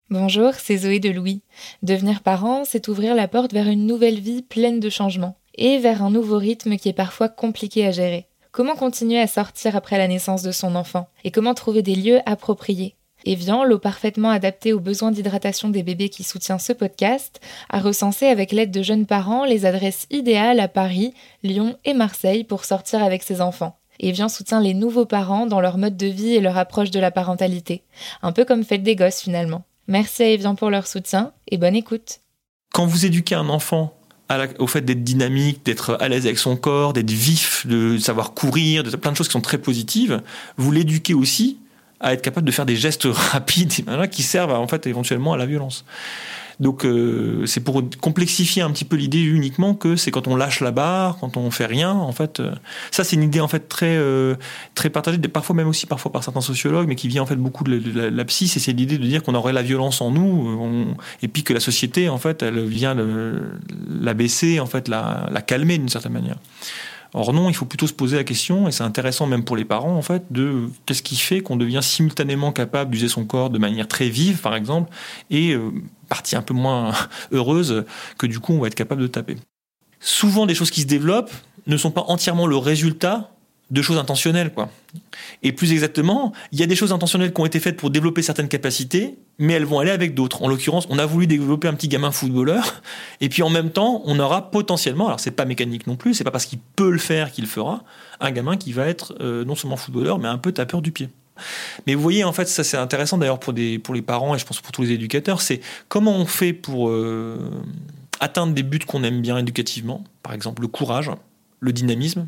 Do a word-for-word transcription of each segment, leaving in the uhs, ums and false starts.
Bonjour, c'est Zoé de Louis. Devenir parent, c'est ouvrir la porte vers une nouvelle vie pleine de changements et vers un nouveau rythme qui est parfois compliqué à gérer. Comment continuer à sortir après la naissance de son enfant et comment trouver des lieux appropriés? Evian, l'eau parfaitement adaptée aux besoins d'hydratation des bébés qui soutient ce podcast, a recensé avec l'aide de jeunes parents les adresses idéales à Paris, Lyon et Marseille pour sortir avec ses enfants. Evian soutient les nouveaux parents dans leur mode de vie et leur approche de la parentalité. Un peu comme Fête des Gosses finalement. Merci à Evian pour leur soutien et bonne écoute. Quand vous éduquez un enfant à la, au fait d'être dynamique, d'être à l'aise avec son corps, d'être vif, de savoir courir, de plein de choses qui sont très positives, vous l'éduquez aussi à être capable de faire des gestes rapides qui servent à, en fait éventuellement à la violence. Donc euh, c'est pour complexifier un petit peu l'idée uniquement que c'est quand on lâche la barre, quand on fait rien, en fait. Euh, ça c'est une idée en fait très euh, très partagée, parfois même aussi parfois par certains sociologues, mais qui vient en fait beaucoup de la, de la, de la psy. C'est l'idée de dire qu'on aurait la violence en nous, on, et puis que la société en fait elle vient le, la baisser, en fait la, la calmer d'une certaine manière. Or non, il faut plutôt se poser la question, et c'est intéressant même pour les parents, en fait, de qu'est-ce qui fait qu'on devient simultanément capable d'user son corps de manière très vive, par exemple, et euh, partie un peu moins heureuse, que du coup, on va être capable de taper. Souvent, des choses qui se développent ne sont pas entièrement le résultat de choses intentionnelles, quoi. Et plus exactement, il y a des choses intentionnelles qui ont été faites pour développer certaines capacités, mais elles vont aller avec d'autres. En l'occurrence, on a voulu développer un petit gamin footballeur, et puis en même temps, on aura potentiellement, alors c'est pas mécanique non plus, c'est pas parce qu'il peut le faire qu'il le fera, un gamin qui va être euh, non seulement footballeur, mais un peu tapeur du pied. Mais vous voyez, en fait, ça c'est intéressant d'ailleurs pour, des, pour les parents, et je pense pour tous les éducateurs, c'est comment on fait pour euh, atteindre des buts qu'on aime bien éducativement, par exemple le courage, le dynamisme,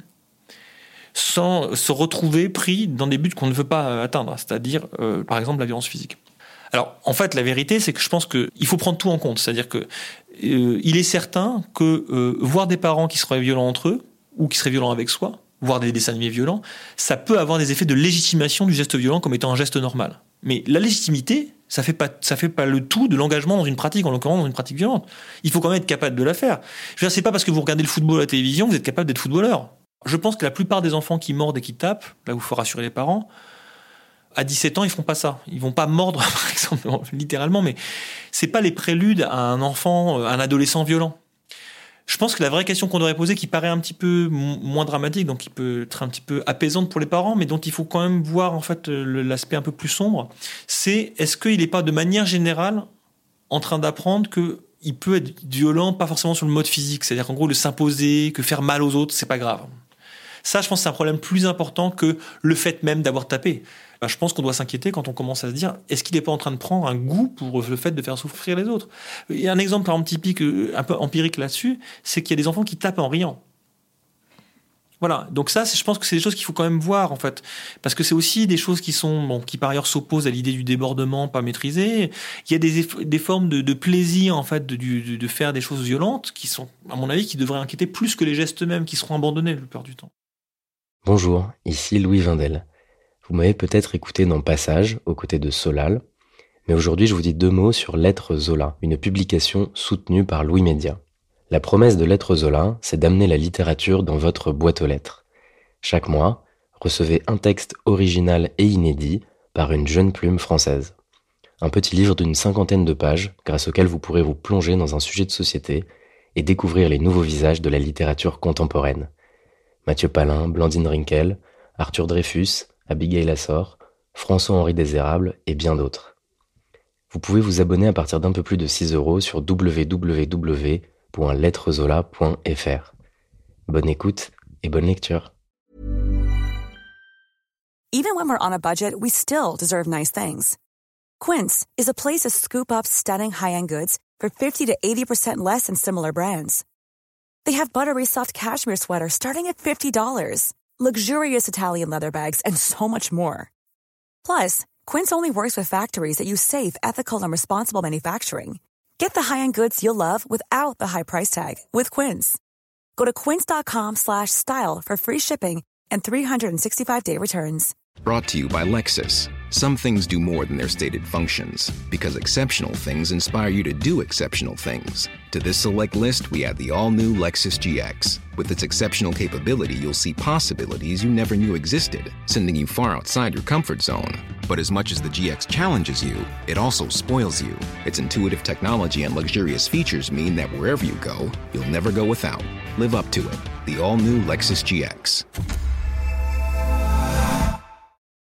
sans se retrouver pris dans des buts qu'on ne veut pas atteindre, c'est-à-dire, euh, par exemple, la violence physique. Alors, en fait, la vérité, c'est que je pense qu'il faut prendre tout en compte. C'est-à-dire que euh, il est certain que euh, voir des parents qui seraient violents entre eux, ou qui seraient violents avec soi, voir des dessins animés violents, ça peut avoir des effets de légitimation du geste violent comme étant un geste normal. Mais la légitimité, ça fait pas, ça fait pas le tout de l'engagement dans une pratique, en l'occurrence dans une pratique violente. Il faut quand même être capable de la faire. Je veux dire, c'est pas parce que vous regardez le football à la télévision que vous êtes capable d'être footballeur. Je pense que la plupart des enfants qui mordent et qui tapent, là où il faut rassurer les parents, à dix-sept ans, ils font pas ça. Ils vont pas mordre, par exemple, littéralement, mais c'est pas les préludes à un enfant, un adolescent violent. Je pense que la vraie question qu'on devrait poser, qui paraît un petit peu moins dramatique, donc qui peut être un petit peu apaisante pour les parents, mais dont il faut quand même voir en fait l'aspect un peu plus sombre, c'est est-ce qu'il n'est pas de manière générale en train d'apprendre que il peut être violent, pas forcément sur le mode physique, c'est-à-dire qu'en gros le s'imposer, que faire mal aux autres, c'est pas grave. Ça, je pense que c'est un problème plus important que le fait même d'avoir tapé. Ben, je pense qu'on doit s'inquiéter quand on commence à se dire est-ce qu'il n'est pas en train de prendre un goût pour le fait de faire souffrir les autres. Il y a un exemple par exemple typique, un peu empirique là-dessus, c'est qu'il y a des enfants qui tapent en riant. Voilà, donc ça, je pense que c'est des choses qu'il faut quand même voir, en fait, parce que c'est aussi des choses qui sont, bon, qui par ailleurs s'opposent à l'idée du débordement pas maîtrisé. Il y a des, des formes de, de plaisir, en fait, de, de, de faire des choses violentes qui sont, à mon avis, qui devraient inquiéter plus que les gestes eux-mêmes, qui seront abandonnés la plupart du temps. Bonjour, ici Louis Vindel. Vous m'avez peut-être écouté dans Passage, aux côtés de Solal, mais aujourd'hui je vous dis deux mots sur Lettres Zola, une publication soutenue par Louis Média. La promesse de Lettres Zola, c'est d'amener la littérature dans votre boîte aux lettres. Chaque mois, recevez un texte original et inédit par une jeune plume française. Un petit livre d'une cinquantaine de pages, grâce auquel vous pourrez vous plonger dans un sujet de société et découvrir les nouveaux visages de la littérature contemporaine. Mathieu Palin, Blandine Rinkel, Arthur Dreyfus, Abigail Assor, François-Henri Désérable et bien d'autres. Vous pouvez vous abonner à partir d'un peu plus de six euros sur w w w point lettrezola point f r. Bonne écoute et bonne lecture. Even when we're on a budget, we still deserve nice things. Quince is a place to scoop up stunning high-end goods for fifty to eighty percent less than similar brands. They have buttery soft cashmere sweaters starting at fifty dollars, luxurious Italian leather bags, and so much more. Plus, Quince only works with factories that use safe, ethical, and responsible manufacturing. Get the high-end goods you'll love without the high price tag with Quince. Go to quince.com slash style for free shipping and three sixty-five day returns. Brought to you by Lexus. Some things do more than their stated functions, because exceptional things inspire you to do exceptional things. To this select list, we add the all-new Lexus G X. With its exceptional capability, you'll see possibilities you never knew existed, sending you far outside your comfort zone. But as much as the G X challenges you, it also spoils you. Its intuitive technology and luxurious features mean that wherever you go, you'll never go without. Live up to it. The all-new Lexus G X.